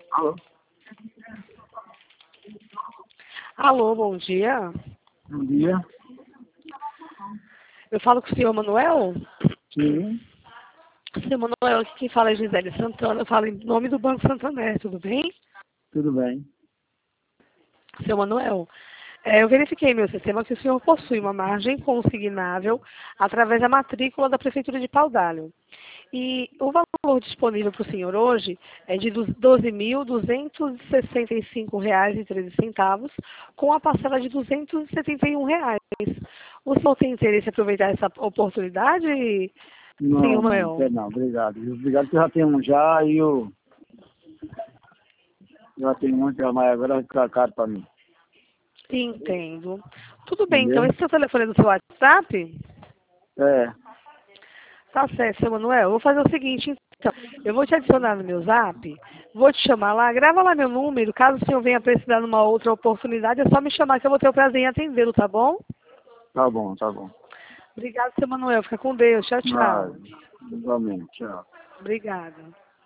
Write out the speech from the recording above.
Alô? Alô, bom dia. Bom dia. Eu falo com o senhor Manuel? Sim, Senhor Manuel, aqui quem fala é Gisele Santana, eu falo em nome do Banco Santander, tudo bem? tudo bem. Senhor Manuel, eu verifiquei em meu sistema que o senhor possui uma margem consignável através da matrícula da Prefeitura de Paudalho. E o valor disponível para o senhor hoje é de R$ 12.265,13, com a parcela de R$ 271. O senhor tem interesse em aproveitar essa oportunidade, Não, senhor não, Manuel? quer não, obrigado. Obrigado que eu já tenho um já e eu já tenho um que mas agora vai ficar caro para mim. Entendo. Tudo bem, então Entendeu? esse seu telefone é do seu WhatsApp? É, Tá certo, seu Manuel. Eu vou fazer o seguinte, então. Eu vou te adicionar no meu zap, vou te chamar lá, grava lá meu número. Caso o senhor venha precisar numa outra oportunidade, é só me chamar que eu vou ter o prazer em atendê-lo, tá bom? tá bom, tá bom. Obrigada, seu Manuel. Fica com Deus. Tchau, Ah, tchau. igualmente, tchau. Obrigada.